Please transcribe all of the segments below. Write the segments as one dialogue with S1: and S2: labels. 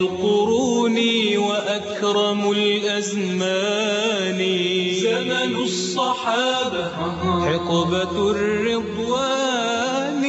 S1: القرون وأكرم الأزمان زمن الصحابة حقبة الرضوان.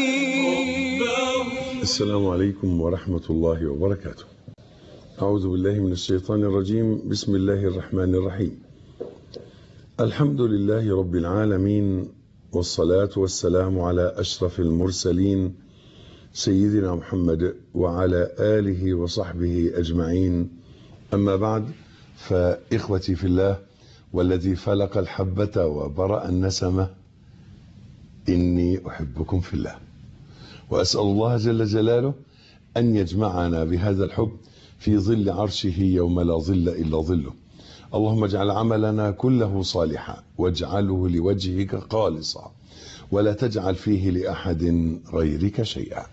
S2: السلام عليكم ورحمة الله وبركاته. أعوذ بالله من الشيطان الرجيم. بسم الله الرحمن الرحيم. الحمد لله رب العالمين، والصلاة والسلام على أشرف المرسلين سيدنا محمد وعلى آله وصحبه أجمعين. أما بعد، فإخوتي في الله والذي فلق الحبة وبرأ النسمة، إني أحبكم في الله، وأسأل الله جل جلاله أن يجمعنا بهذا الحب في ظل عرشه يوم لا ظل إلا ظله. اللهم اجعل عملنا كله صالحا واجعله لوجهك خالصا ولا تجعل فيه لأحد غيرك شيئا.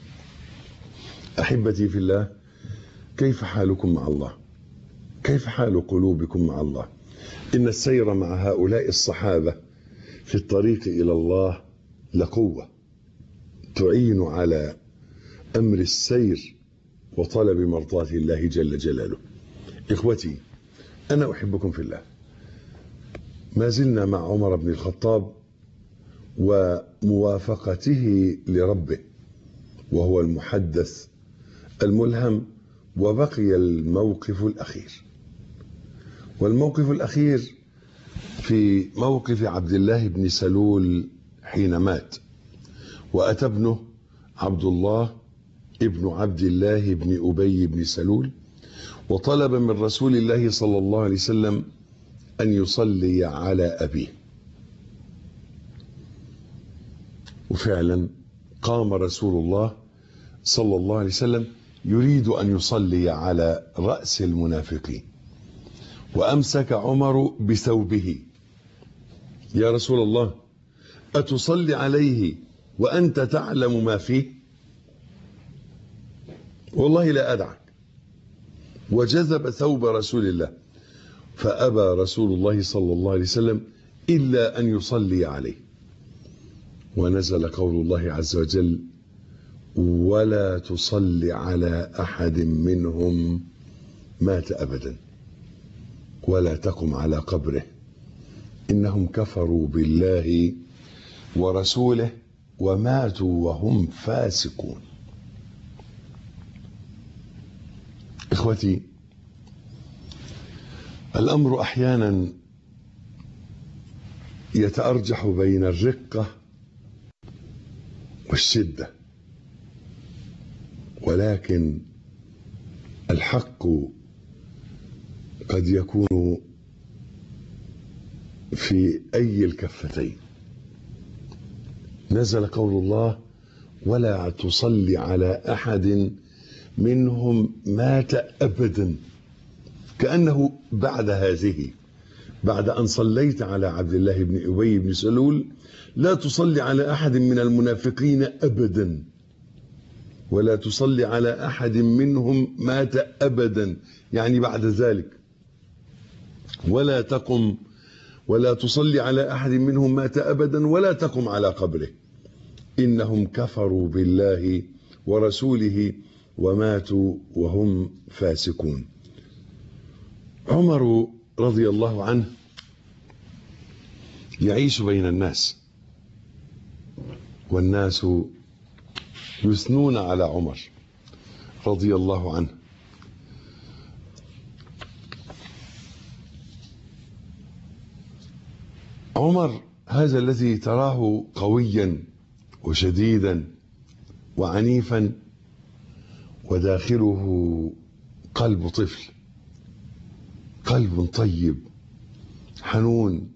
S2: أحبتي في الله، كيف حالكم مع الله؟ كيف حال قلوبكم مع الله؟ إن السير مع هؤلاء الصحابة في الطريق إلى الله لقوة تعين على أمر السير وطلب مرضاة الله جل جلاله. إخوتي، أنا أحبكم في الله. ما زلنا مع عمر بن الخطاب وموافقته لربه، وهو المحدث الملهم، وبقي الموقف الأخير. والموقف الأخير في موقف عبد الله بن سلول حين مات، وأتى ابنه عبد الله ابن عبد الله بن أبي بن سلول وطلب من رسول الله صلى الله عليه وسلم أن يصلي على أبيه. وفعلا قام رسول الله صلى الله عليه وسلم يريد أن يصلي على رأس المنافقين، وأمسك عمر بثوبه: يا رسول الله، أتصلي عليه وأنت تعلم ما فيه؟ والله لا أدعك. وجذب ثوب رسول الله، فأبى رسول الله صلى الله عليه وسلم إلا أن يصلي عليه. ونزل قول الله عز وجل: ولا تصلي على أحد منهم مات أبدا ولا تقم على قبره إنهم كفروا بالله ورسوله وماتوا وهم فاسقون. إخوتي، الأمر أحيانا يتأرجح بين الرقة والشدة، ولكن الحق قد يكون في أي الكفتين. نزل قول الله: ولا تصلي على أحد منهم مات أبدا، كأنه بعد هذه، بعد أن صليت على عبد الله بن أبي بن سلول، لا تصلي على أحد من المنافقين أبدا، ولا تصلي على أحد منهم مات أبدا، يعني بعد ذلك. ولا تصلي على أحد منهم مات أبدا ولا تقم على قبره إنهم كفروا بالله ورسوله وماتوا وهم فاسقون. عمر رضي الله عنه يعيش بين الناس، والناس يثنون على عمر رضي الله عنه. عمر هذا الذي تراه قويا وشديدا وعنيفا، وداخله قلب طفل، قلب طيب حنون.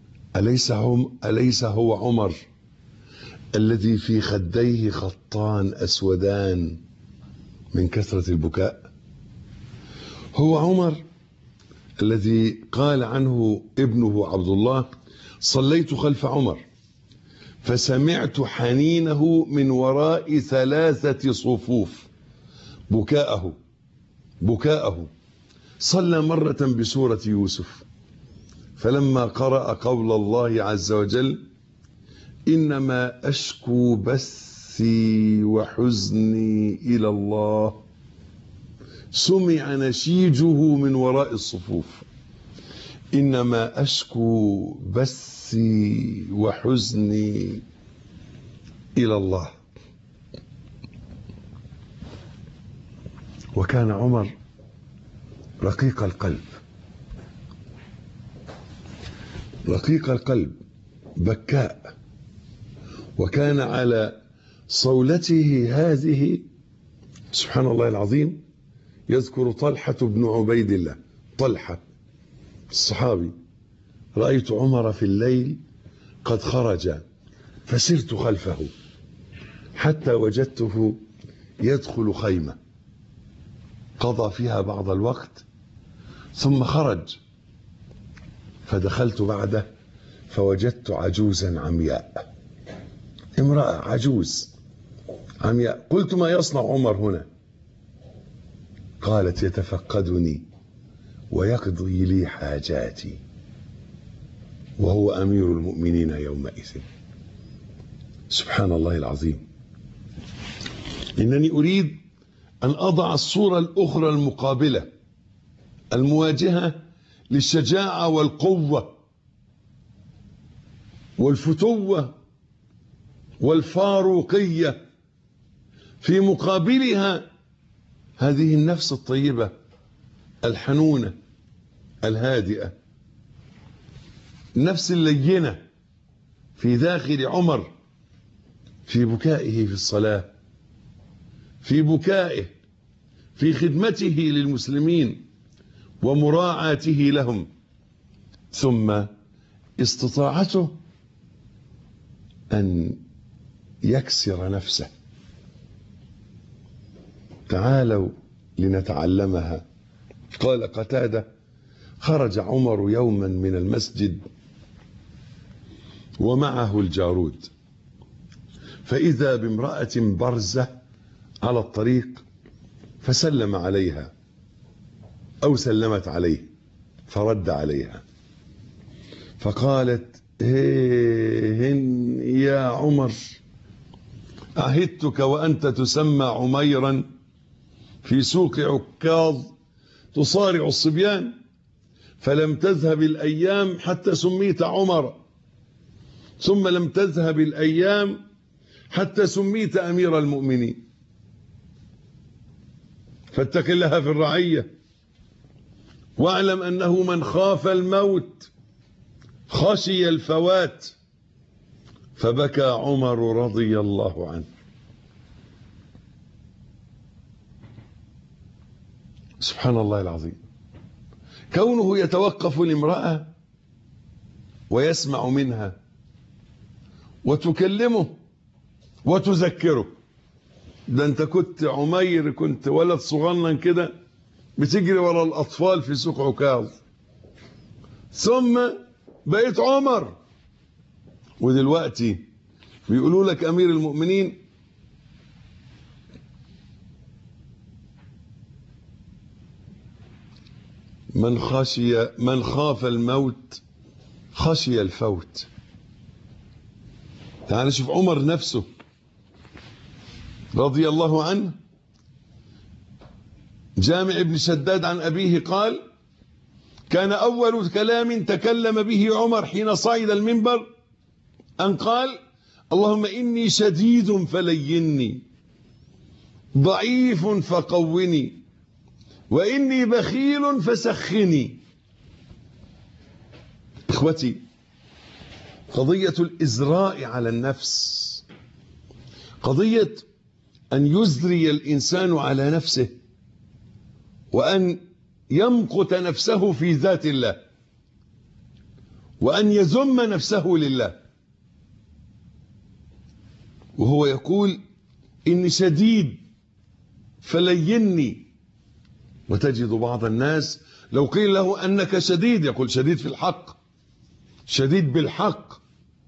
S2: أليس هو عمر الذي في خديه خطان أسودان من كثرة البكاء؟ هو عمر الذي قال عنه ابنه عبد الله: صليت خلف عمر فسمعت حنينه من وراء 3 صفوف، بكاءه. صلى مرة بسورة يوسف، فلما قرأ قول الله عز وجل: إنما أشكو بثي وحزني إلى الله، سمع نشيجه من وراء الصفوف: إنما أشكو بثي وحزني إلى الله. وكان عمر رقيق القلب، رقيق القلب بكاء، وكان على صولته هذه سبحان الله العظيم يذكر طلحة بن عبيد الله، طلحة الصحابي: رأيت عمر في الليل قد خرج فسرت خلفه حتى وجدته يدخل خيمة قضى فيها بعض الوقت ثم خرج، فدخلت بعده فوجدت عجوزا عمياء، امرأة عجوز عمياء. قلت: ما يصنع عمر هنا؟ قالت: يتفقدني ويقضي لي حاجاتي وهو أمير المؤمنين يومئذ. سبحان الله العظيم. إنني أريد أن أضع الصورة الأخرى المقابلة المواجهة للشجاعة والقوة والفتوة والفاروقية، في مقابلها هذه النفس الطيبة الحنونة الهادئة، النفس اللينة في داخل عمر، في بكائه في الصلاة، في بكائه في خدمته للمسلمين ومراعاته لهم، ثم استطاعته أن يكسر نفسه. تعالوا لنتعلمها. قال قتادة: خرج عمر يوما من المسجد ومعه الجارود، فإذا بامرأة برزة على الطريق فسلم عليها أو سلمت عليه فرد عليها، فقالت: هن يا عمر، عهدتك وأنت تسمى عميرا في سوق عكاظ تصارع الصبيان، فلم تذهب الأيام حتى سميت عمر، ثم لم تذهب الأيام حتى سميت أمير المؤمنين، فاتق الله في الرعية، واعلم أنه من خاف الموت خشي الفوات. فبكى عمر رضي الله عنه. سبحان الله العظيم. كونه يتوقف لامرأة ويسمع منها وتكلمه وتذكره. ده انت كنت عمير، كنت ولد صغنن كده بتجري ورا الأطفال في سوق عكاظ، ثم بقيت عمر، ودلوقتي بيقولوا لك أمير المؤمنين. من خاف الموت خشي الفوت. تعال شوف عمر نفسه رضي الله عنه. جامع بن شداد عن أبيه قال: كان أول كلام تكلم به عمر حين صعد المنبر أن قال: اللهم إني شديد فليني، ضعيف فقوني، وإني بخيل فسخني. إخوتي، قضية الإزراء على النفس، قضية أن يزري الإنسان على نفسه وأن يمقت نفسه في ذات الله وأن يذم نفسه لله، وهو يقول: إني شديد فليني. وتجد بعض الناس لو قيل له أنك شديد يقول: شديد في الحق، شديد بالحق،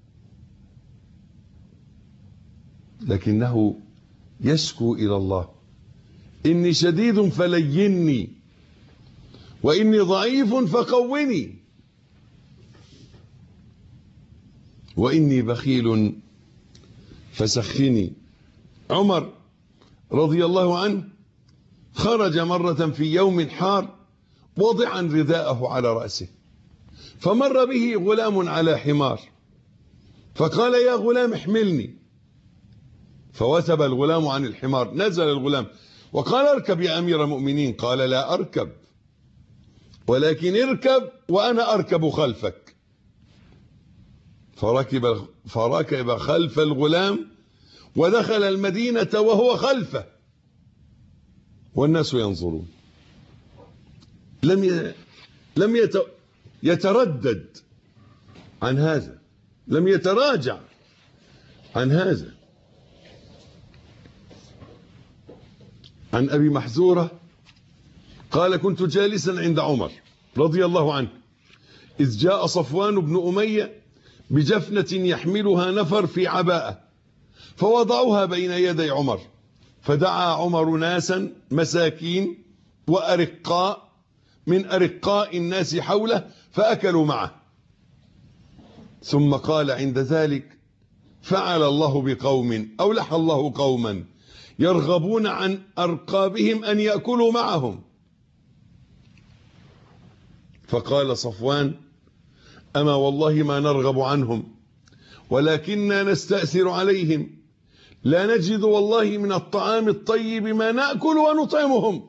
S2: لكنه يشكو إلى الله: إني شديد فليني، وإني ضعيف فقوني، وإني بخيل فسخني. عمر رضي الله عنه خرج مرة في يوم حار وضعا رداءه على رأسه، فمر به غلام على حمار، فقال يا غلام احملني، فوثب الغلام عن الحمار. نزل الغلام وقال اركب يا أمير المؤمنين، قال لا أركب، ولكن اركب وأنا أركب خلفك. فركب خلف الغلام ودخل المدينة وهو خلفه والناس ينظرون. لم يتردد عن هذا، لم يتراجع عن هذا. عن أبي محذورة قال كنت جالسا عند عمر رضي الله عنه إذ جاء صفوان بن أمية بجفنة يحملها نفر في عباءة، فوضعوها بين يدي عمر، فدعا عمر ناسا مساكين وأرقاء من أرقاء الناس حوله فأكلوا معه، ثم قال عند ذلك فعل الله بقوم أولح الله قوما يرغبون عن أرقابهم أن يأكلوا معهم. فقال صفوان أما والله ما نرغب عنهم، ولكننا نستأثر عليهم، لا نجد والله من الطعام الطيب ما نأكل ونطعمهم.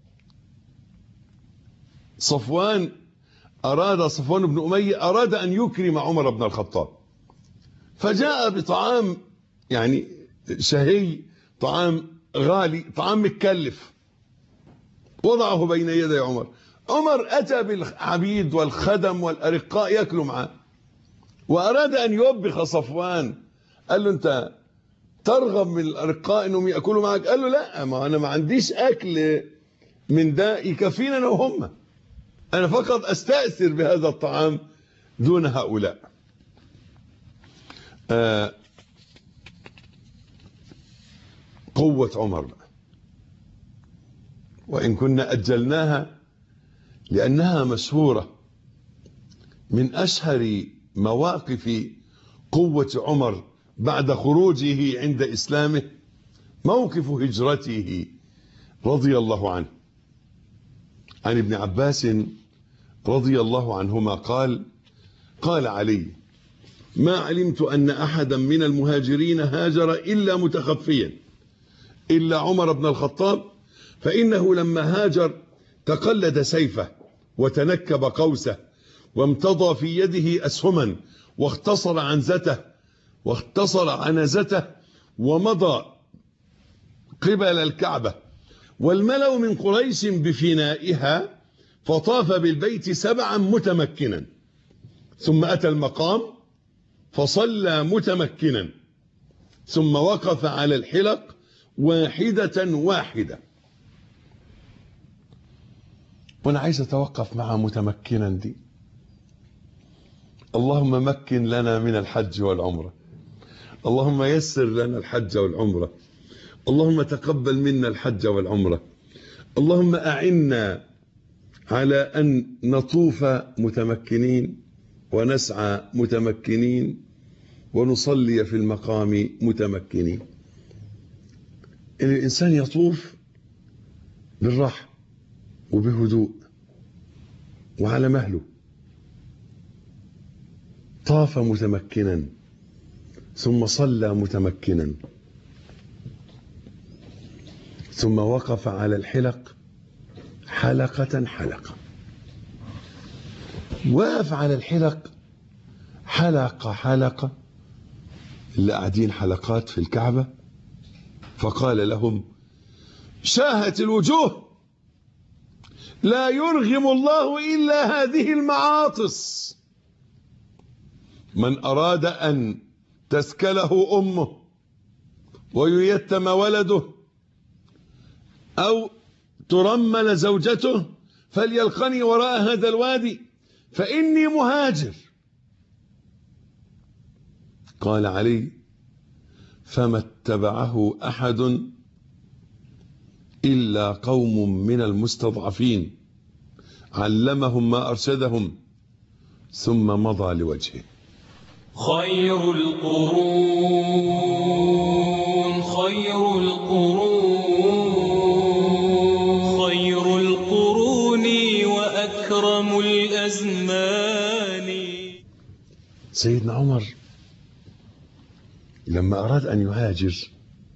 S2: صفوان بن أمية أراد أن يكرم عمر بن الخطاب، فجاء بطعام يعني شهي، طعام غالي، طعام متكلف، وضعه بين يدي عمر. عمر أتى بالعبيد والخدم والأرقاء يأكلوا معه، وأراد أن يوبخ صفوان، قال له أنت ترغب من الأرقاء أنهم يأكلوا معك؟ قال له لا، ما أنا ما عنديش أكل من ده يكفينا أنا وهم، أنا فقط أستأثر بهذا الطعام دون هؤلاء. قوة عمر بقى، وإن كنا أجلناها لأنها مشهورة. من أشهر مواقف قوة عمر بعد خروجه عند إسلامه موقف هجرته رضي الله عنه. عن ابن عباس رضي الله عنهما قال علي ما علمت أن أحدا من المهاجرين هاجر إلا متخفيا إلا عمر بن الخطاب، فإنه لما هاجر تقلد سيفه وتنكب قوسه وامتضى في يده أسهما واختصر عنزته ومضى قبل الكعبة، والملأ من قريش بفنائها، فطاف بالبيت 7 متمكنا، ثم أتى المقام فصلى متمكنا، ثم وقف على الحلق واحدة. وانا عايز اتوقف مع متمكنا دي. اللهم مكن لنا من الحج والعمرة، اللهم يسر لنا الحج والعمرة، اللهم تقبل منا الحج والعمرة، اللهم أعنا على أن نطوف متمكنين ونسعى متمكنين ونصلي في المقام متمكنين. إن الإنسان يطوف بالراحة وبهدوء وعلى مهله. طاف متمكنا ثم صلى متمكنا ثم وقف على الحلق حلقة. وقف على الحلق حلقة اللي قاعدين حلقات في الكعبة، فقال لهم شاهت الوجوه، لا يرغم الله إلا هذه المعاطس. من أراد أن تسكله أمه وييتم ولده أو ترمل زوجته فليلقني وراء هذا الوادي فإني مهاجر. قال علي فما اتبعه أحد إلا قوم من المستضعفين علمهم ما أرشدهم ثم مضى لوجهه.
S1: خير القرون الأزمان.
S2: سيدنا عمر لما أراد أن يهاجر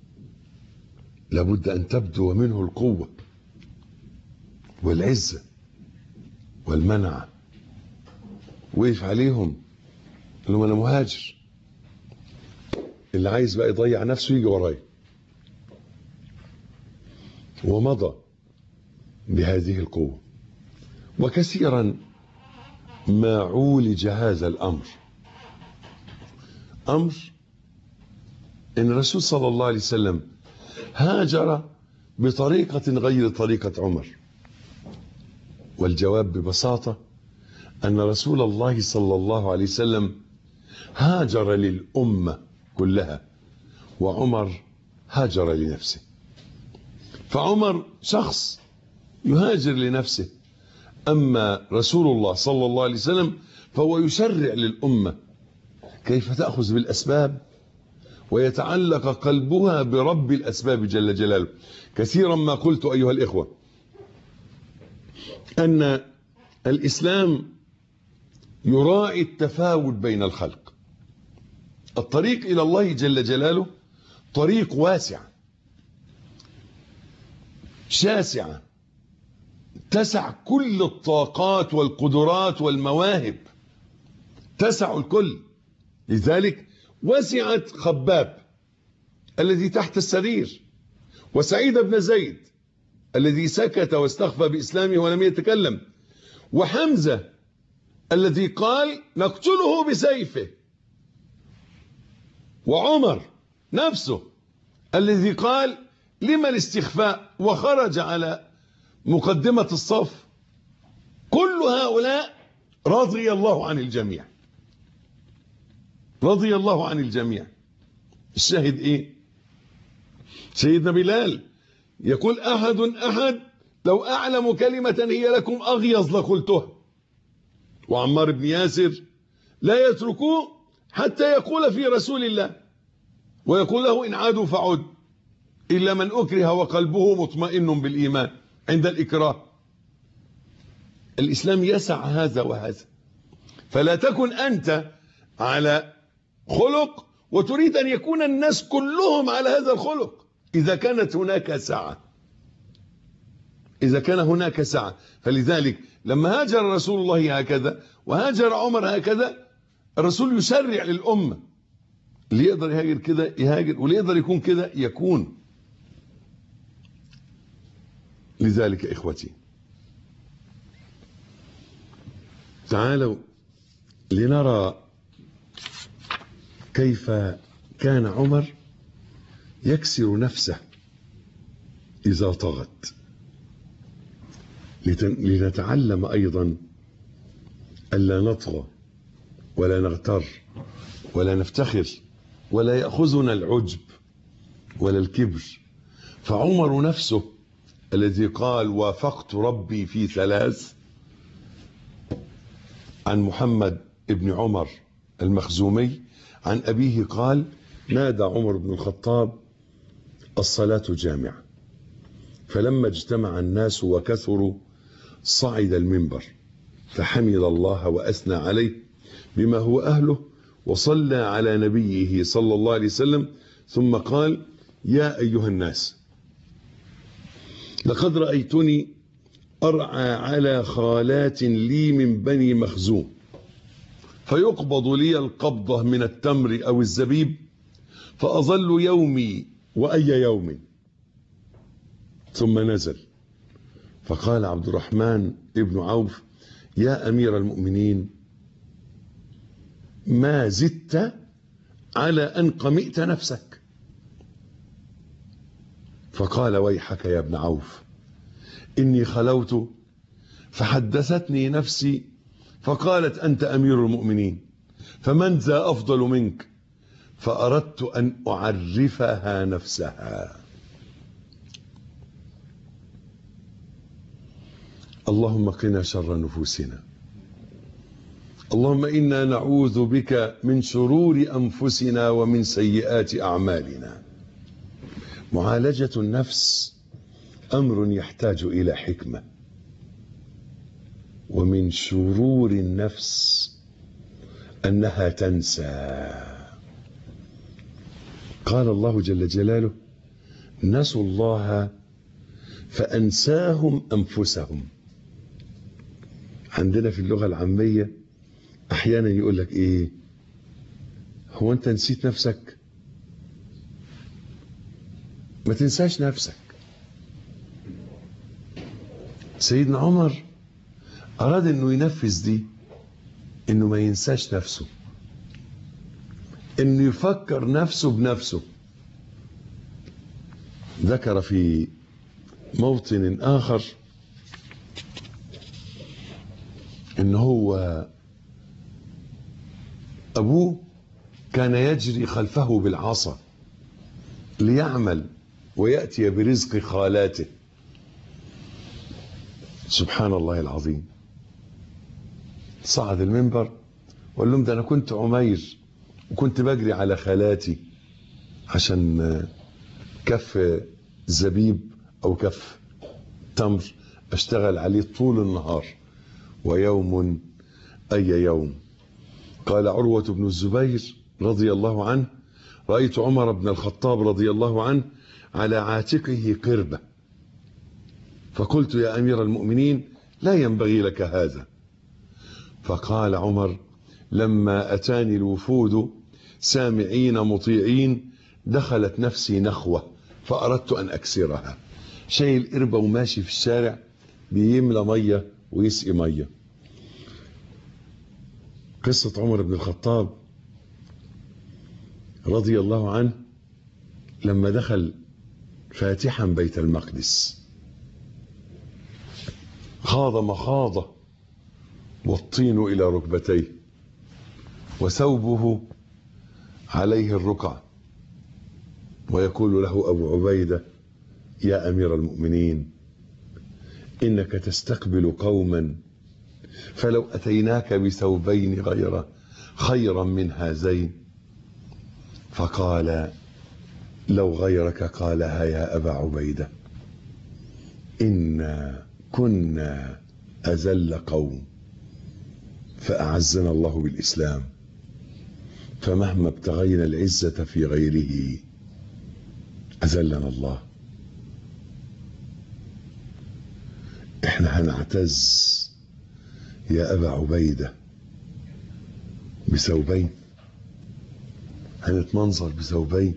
S2: لابد أن تبدو منه القوة والعزة والمنعة. وقف عليهم قال لهم أنا مهاجر، اللي عايز بقى يضيع نفسه يجي ورايا. ومضى بهذه القوة. وكثيرا ما عولج هذا الأمر، أمر إن الرسول صلى الله عليه وسلم هاجر بطريقة غير طريقة عمر. والجواب ببساطة أن رسول الله صلى الله عليه وسلم هاجر للأمة كلها، وعمر هاجر لنفسه. فعمر شخص يهاجر لنفسه، أما رسول الله صلى الله عليه وسلم فهو يشرع للأمة كيف تأخذ بالأسباب ويتعلق قلبها برب الأسباب جل جلاله. كثيرا ما قلت أيها الإخوة أن الإسلام يراعي التفاوت بين الخلق. الطريق إلى الله جل جلاله طريق واسع شاسعة تسع كل الطاقات والقدرات والمواهب، تسع الكل. لذلك وسعت خباب الذي تحت السرير، وسعيد بن زيد الذي سكت واستخفى بإسلامه ولم يتكلم، وحمزة الذي قال نقتله بسيفه، وعمر نفسه الذي قال لما الاستخفاء وخرج على مقدمة الصف. كل هؤلاء رضي الله عن الجميع، رضي الله عن الجميع. الشاهد ايه؟ سيدنا بلال يقول أحد لو أعلم كلمة هي لكم أغيظ لقلتها. وعمار بن ياسر لا يتركوه حتى يقول في رسول الله، ويقول له إن عادوا فعد، إلا من أكره وقلبه مطمئن بالإيمان عند الإكراه. الإسلام يسع هذا وهذا، فلا تكن أنت على خلق وتريد أن يكون الناس كلهم على هذا الخلق. إذا كانت هناك سعة، إذا كان هناك سعة. فلذلك لما هاجر رسول الله هكذا وهاجر عمر هكذا، الرسول يشرع للأمة، اللي يقدر يهاجر كده يهاجر، واللي يقدر يكون كده يكون. لذلك إخوتي تعالوا لنرى كيف كان عمر يكسر نفسه إذا طغت، لنتعلم أيضا ألا نطغى ولا نغتر ولا نفتخر ولا يأخذنا العجب ولا الكبر. فعمر نفسه الذي قال وافقت ربي في ثلاث، عن محمد ابن عمر المخزومي عن أبيه قال نادى عمر بن الخطاب الصلاة جامعة، فلما اجتمع الناس وكثروا صعد المنبر فحمد الله وأثنى عليه بما هو أهله، وصلى على نبيه صلى الله عليه وسلم، ثم قال يا أيها الناس لقد رأيتني أرعى على خالات لي من بني مخزوم، فيقبض لي القبضة من التمر أو الزبيب، فأظل يومي وأي يوم. ثم نزل فقال عبد الرحمن ابن عوف يا أمير المؤمنين ما زدت على أن قمئت نفسك. فقال ويحك يا ابن عوف إني خلوت فحدثتني نفسي فقالت أنت أمير المؤمنين فمن ذا أفضل منك، فأردت أن أعرفها نفسها. اللهم قنا شر نفوسنا، اللهم إنا نعوذ بك من شرور أنفسنا ومن سيئات أعمالنا. معالجة النفس أمر يحتاج إلى حكمة، ومن شرور النفس أنها تنسى. قال الله جل جلاله: نسوا الله فأنساهم أنفسهم. عندنا في اللغة العامية أحيانا يقول لك إيه؟ هو أنت نسيت نفسك؟ ما تنساش نفسك. سيدنا عمر أراد أنه ينفذ دي، أنه ما ينساش نفسه، أنه يفكر نفسه بنفسه. ذكر في موطن آخر أنه هو أبوه كان يجري خلفه بالعصا ليعمل ويأتي برزق خالاته. سبحان الله العظيم. صعد المنبر وقال لهم: ده أنا كنت عمير وكنت بجري على خالاتي عشان كف زبيب أو كف تمر أشتغل عليه طول النهار، ويوم أي يوم. قال عروة بن الزبير رضي الله عنه: رأيت عمر بن الخطاب رضي الله عنه على عاتقه قربة، فقلت: يا أمير المؤمنين، لا ينبغي لك هذا. فقال عمر: لما أتاني الوفود سامعين مطيعين دخلت نفسي نخوة فأردت أن أكسرها. شايل قربة وماشي في الشارع بيملى مية ويسقي مية. قصة عمر بن الخطاب رضي الله عنه لما دخل فاتحا بيت المقدس، خاض مخاضة والطين إلى ركبتيه وثوبه عليه الرقع، ويقول له أبو عبيدة: يا أمير المؤمنين، إنك تستقبل قوما فلو أتيناك بثوبين غيره خيرا من هذين. فقال: لو غيرك قالها يا أبا عبيدة، إنا كنا أذل قوم فأعزنا الله بالإسلام، فمهما ابتغينا العزة في غيره أذلنا الله. احنا هنعتز يا أبا عبيدة بثوبين؟ هنتمنظر بثوبين؟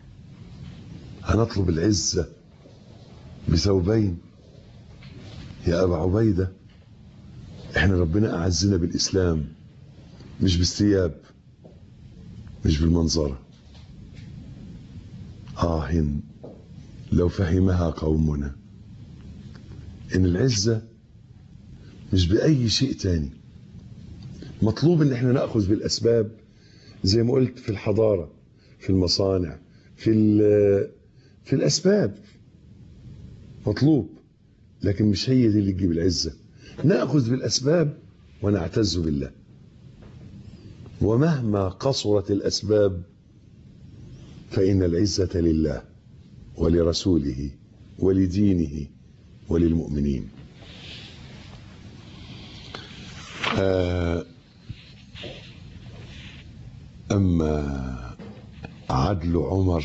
S2: هنطلب العزة بثوبين؟ يا أبا عبيدة، احنا ربنا أعزنا بالإسلام، مش بالثياب، مش بالمنظرة. لو فهمها قومنا إن العزة مش بأي شيء تاني. مطلوب إن احنا نأخذ بالأسباب زي ما قلت، في الحضارة، في المصانع، في الأسباب مطلوب، لكن مش هي دي اللي تجيب العزة. نأخذ بالأسباب ونعتز بالله، ومهما قصرت الأسباب فإن العزة لله ولرسوله ولدينه وللمؤمنين. أما عدل عمر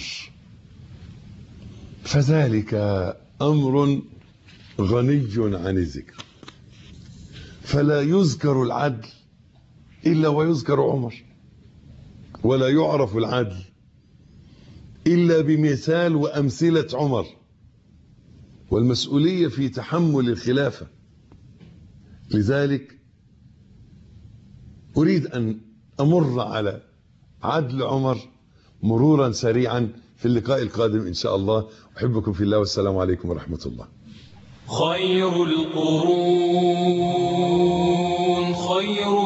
S2: فذلك أمر غني عن الذكر، فلا يذكر العدل إلا ويذكر عمر، ولا يعرف العدل إلا بمثال وأمثلة عمر، والمسؤولية في تحمل الخلافة. لذلك أريد أن أمر على عدل عمر مرورا سريعا في اللقاء القادم إن شاء الله. أحبكم في الله، والسلام عليكم ورحمة الله.
S1: خير القرون خير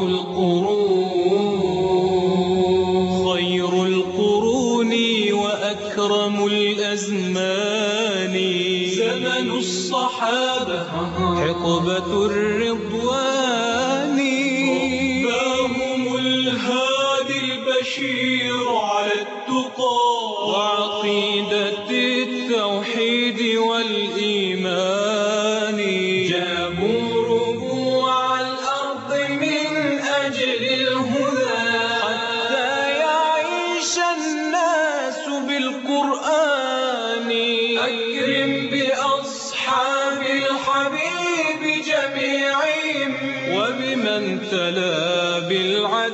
S1: القرون وأكرم الأزمان زمن الصحابة حقبة الرضوان رباهم الهادي البشير على التقى وعقيدة التوحيد والإيمان جابوا ربوع الحبيب جميعهم وبمن تلا بالعلي